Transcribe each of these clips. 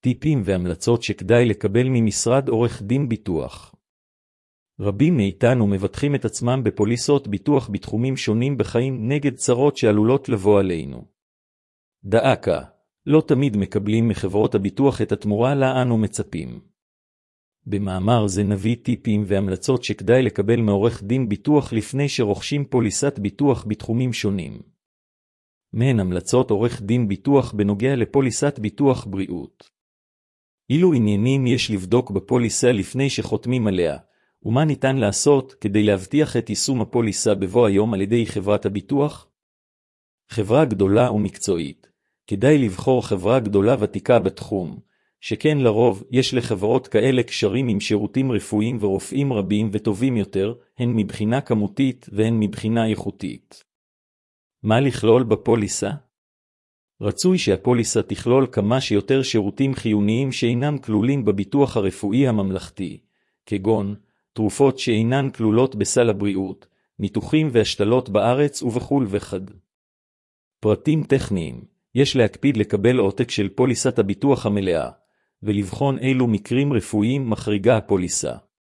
טיפים והמלצות שכדאי לקבל ממשרד עורך דין ביטוח. רבים מאיתנו מבטחים את עצמם בפוליסות ביטוח בתחומים שונים בחיים נגד צרות שעלולות לבוא עלינו. דאקה, לא תמיד מקבלים מחברות הביטוח את התמורה לה אנו מצפים. במאמר זה נביא טיפים והמלצות שכדאי לקבל מעורך דין ביטוח לפני שרוכשים פוליסת ביטוח בתחומים שונים. מהן המלצות עורך דין ביטוח בנוגע לפוליסת ביטוח בריאות. אילו עניינים יש לבדוק בפוליסה לפני שחותמים עליה, ומה ניתן לעשות כדי להבטיח את יישום הפוליסה בבוא היום על ידי חברת הביטוח? חברה גדולה ומקצועית. כדאי לבחור חברה גדולה ותיקה בתחום, שכן לרוב יש לחברות כאלה קשרים עם שירותים רפואיים ורופאים רבים וטובים יותר, הן מבחינה כמותית והן מבחינה איכותית. מה לכלול בפוליסה? רצוי שהפוליסה תכלול כמה שיותר שירותים חיוניים שאינם כלולים בביטוח הרפואי הממלכתי, כגון תרופות שאינן כלולות בסל הבריאות, ניתוחים והשתלות בארץ ובחול וכד. פרטים טכניים, יש להקפיד לקבל עותק של פוליסת הביטוח המלאה, ולבחון אילו מקרים רפואיים מחריגה הפוליסה.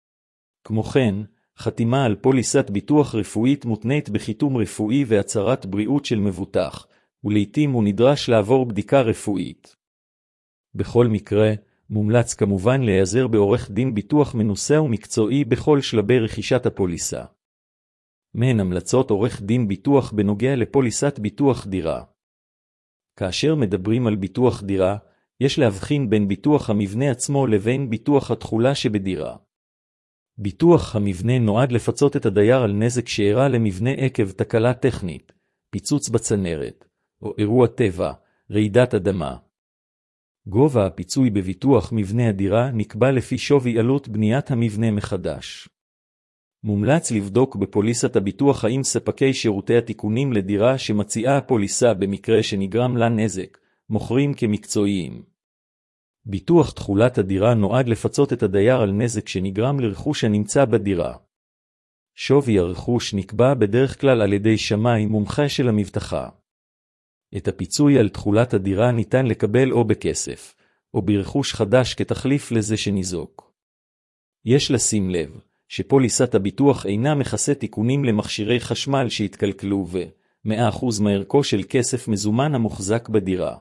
כמו כן, חתימה על פוליסת ביטוח רפואית מותנית בחיתום רפואי והצהרת בריאות של מבוטח, ולעיתים הוא נדרש לעבור בדיקה רפואית. בכל מקרה, מומלץ כמובן להיעזר בעורך דין ביטוח מנוסה ומקצועי בכל שלבי רכישת הפוליסה. מהן המלצות עורך דין ביטוח בנוגע לפוליסת ביטוח דירה. כאשר מדברים על ביטוח דירה, יש להבחין בין ביטוח המבנה עצמו לבין ביטוח התכולה שבדירה. ביטוח המבנה נועד לפצות את הדייר על נזק שאירע למבנה עקב תקלה טכנית, פיצוץ בצנרת, או אירוע טבע, רעידת אדמה. גובה הפיצוי בביטוח מבנה הדירה נקבע לפי שווי עלות בניית המבנה מחדש. מומלץ לבדוק בפוליסת הביטוח האם ספקי שירותי התיקונים לדירה שמציעה הפוליסה במקרה שנגרם לה נזק, מוכרים כמקצועיים. ביטוח תכולת הדירה נועד לפצות את הדייר על נזק שנגרם לרכוש הנמצא בדירה. שווי הרכוש נקבע בדרך כלל על ידי שמאי מומחה של המבטחה. את הפיצוי על תכולת הדירה ניתן לקבל או בכסף, או ברכוש חדש כתחליף לזה שניזוק. יש לשים לב שפוליסת הביטוח אינה מכסה תיקונים למכשירי חשמל שהתקלקלו ו-100% מערכו של כסף מזומן המוחזק בדירה.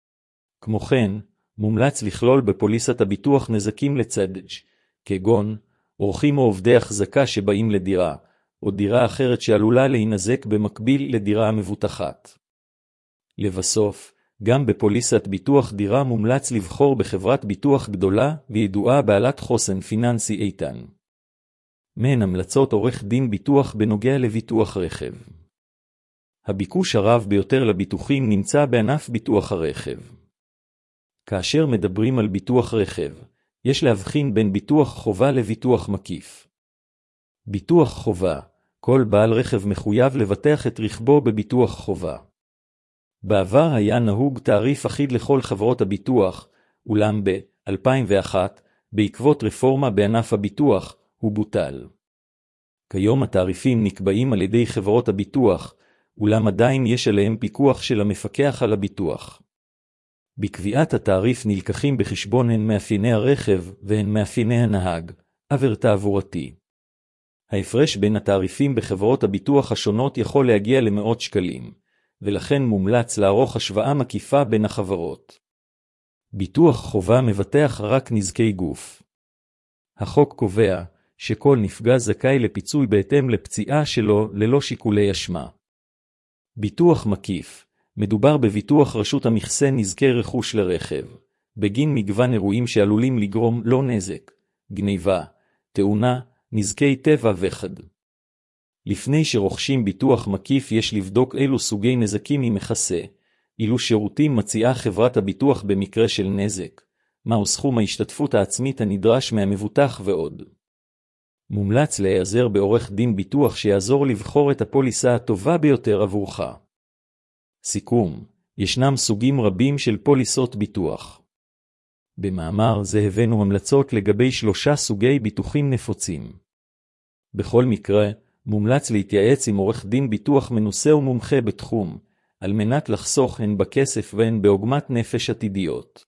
כמו כן, מומלץ לכלול בפוליסת הביטוח נזקים לצדד, כגון אורחים או עובדי החזקה שבאים לדירה, או דירה אחרת שעלולה להינזק במקביל לדירה המבוטחת. לבסוף, גם בפוליסת ביטוח דירה מומלץ לבחור בחברת ביטוח גדולה וידועה בעלת חוסן פיננסי איתן. מהן המלצות עורך דין ביטוח בנוגע לביטוח רכב. הביקוש הרב ביותר לביטוחים נמצא בענף ביטוח הרכב. כאשר מדברים על ביטוח רכב, יש להבחין בין ביטוח חובה לביטוח מקיף. ביטוח חובה, כל בעל רכב מחויב לבטח את רכבו בביטוח חובה. בעבר היה נהוג תעריף אחיד לכל חברות הביטוח, אולם ב-2001, בעקבות רפורמה בענף הביטוח, הוא בוטל. כיום התעריפים נקבעים על ידי חברות הביטוח, אולם עדיין יש עליהם פיקוח של המפקח על הביטוח. בקביעת התעריף נלקחים בחשבון הן מאפייני הרכב והן מאפייני הנהג, עבר תעבורתי. ההפרש בין התעריפים בחברות הביטוח השונות יכול להגיע למאות שקלים, ולכן מומלץ לערוך השוואה מקיפה בין החברות. ביטוח חובה מבטח רק נזקי גוף. החוק קובע שכל נפגע זכאי לפיצוי בהתאם לפציעה שלו ללא שיקולי אשמה. ביטוח מקיף, מדובר בביטוח רשות המכסה נזקי רכוש לרכב, בגין מגוון אירועים שעלולים לגרום לו נזק, גניבה, תאונה, נזקי טבע וכד. לפני שרוכשים ביטוח מקיף יש לבדוק אילו סוגי נזקים היא מכסה, אילו שירותים מציעה חברת הביטוח במקרה של נזק, מהו סכום ההשתתפות העצמית הנדרש מהמבוטח ועוד. מומלץ להיעזר בעורך דין ביטוח שיעזור לבחור את הפוליסה הטובה ביותר עבורך. סיכום, ישנם סוגים רבים של פוליסות ביטוח. במאמר זה הבאנו המלצות לגבי 3 סוגי ביטוחים נפוצים. בכל מקרה, מומלץ להתייעץ עם עורך דין ביטוח מנוסה ומומחה בתחום, על מנת לחסוך הן בכסף והן בעוגמת נפש עתידיות.